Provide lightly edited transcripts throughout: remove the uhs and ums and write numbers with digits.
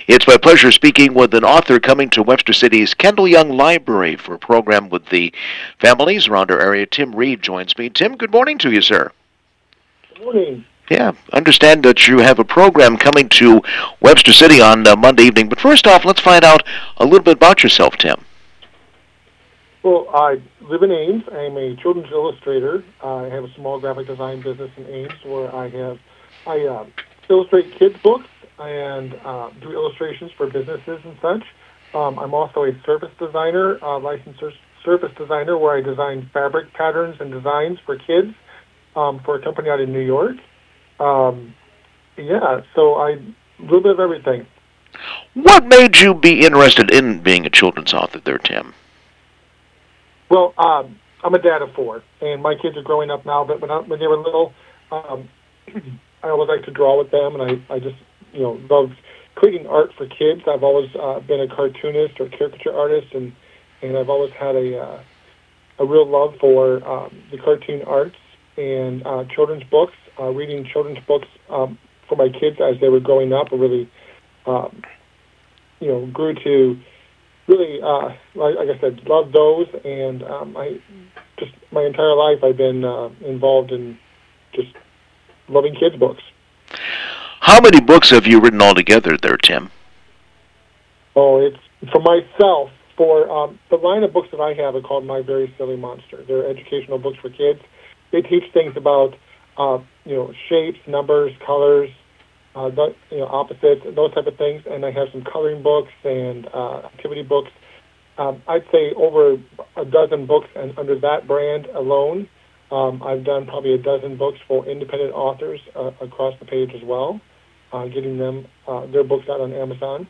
It's my pleasure speaking with an author coming to Webster City's Kendall Young Library for a program with the families around our area. Tim Reed joins me. Tim, good morning to you, sir. Good morning. Yeah, understand that you have a program coming to Webster City on Monday evening. But first off, let's find out a little bit about yourself, Tim. Well, I live in Ames. I'm a children's illustrator. I have a small graphic design business in Ames where I illustrate kids' books and do illustrations for businesses and such. I'm also a service designer, licensed service designer, where I design fabric patterns and designs for kids for a company out in New York. So a little bit of everything. What made you be interested in being a children's author there, Tim? Well, I'm a dad of 4, and my kids are growing up now, but when they were little, I always liked to draw with them, and I just, loved creating art for kids. I've always been a cartoonist or caricature artist, and I've always had a real love for the cartoon arts and children's books. Reading children's books for my kids as they were growing up, I really, grew to really, like I said, love those. And my entire life I've been involved in just loving kids' books. How many books have you written altogether there, Tim? Oh, it's for myself. For the line of books that I have are called My Very Silly Monster. They're educational books for kids. They teach things about shapes, numbers, colors, opposites, those type of things. And I have some coloring books and activity books. I'd say over a dozen books and under that brand alone. I've done probably a dozen books for independent authors across the page as well, getting them their books out on Amazon.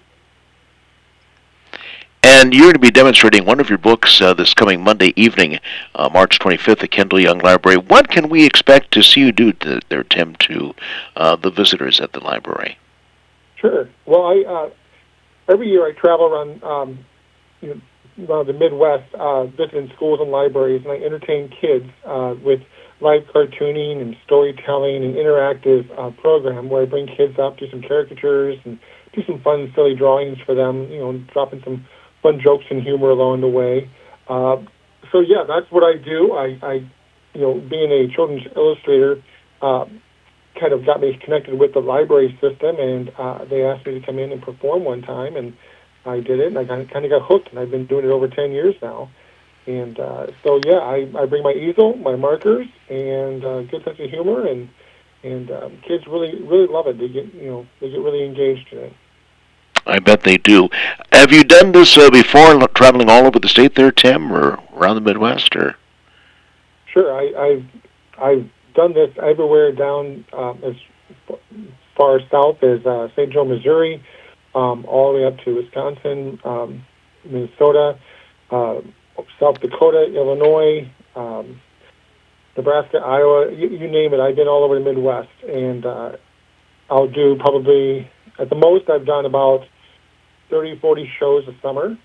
And you're going to be demonstrating one of your books this coming Monday evening, March 25th at Kendall Young Library. What can we expect to see you do there, Tim, to the visitors at the library? Sure. Well, every year I travel around the Midwest, visiting schools and libraries, and I entertain kids with live cartooning and storytelling and interactive program where I bring kids up, do some caricatures, and do some fun, silly drawings for them, dropping some fun jokes and humor along the way. That's what I do. I being a children's illustrator, kind of got me connected with the library system, and they asked me to come in and perform one time, and I did it, and I kind of got hooked, and I've been doing it over 10 years now. And I bring my easel, my markers, and good sense of humor, and kids really love it. They get really engaged in it. I bet they do. Have you done this before, traveling all over the state there, Tim, or around the Midwest, or? Sure, I've done this everywhere down as far south as St. Joe, Missouri, all the way up to Wisconsin, Minnesota, South Dakota, Illinois, Nebraska, Iowa, you name it. I've been all over the Midwest, and I'll do probably, at the most, I've done about 30, 40 shows a summer.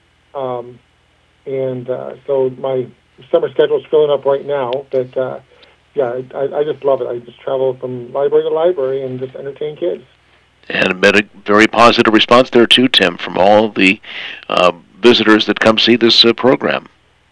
So my summer schedule is filling up right now. But, I just love it. I just travel from library to library and just entertain kids. And I bet a very positive response there, too, Tim, from all the visitors that come see this program.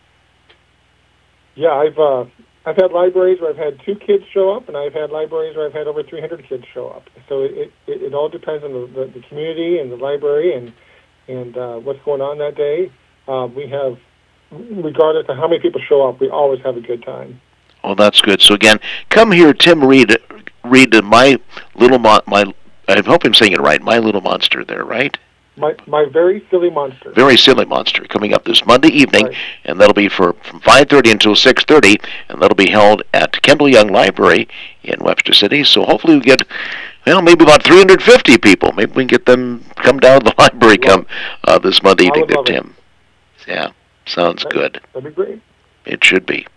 Yeah, I've had libraries where I've had 2 kids show up, and I've had libraries where I've had over 300 kids show up. So it all depends on the community and the library and what's going on that day. We have, regardless of how many people show up, we always have a good time. Oh, that's good. So again, come here, Tim Reed My Little I hope I'm saying it right. My Little Monster there, right? My Very Silly Monster. Very Silly Monster, coming up this Monday evening, right. And that'll be from 5:30 until 6:30, and that'll be held at Kendall Young Library in Webster City. So hopefully we get, maybe about 350 people. Maybe we can get them come down to the library this Monday evening, Tim. Yeah, sounds good. That'd be great. It should be.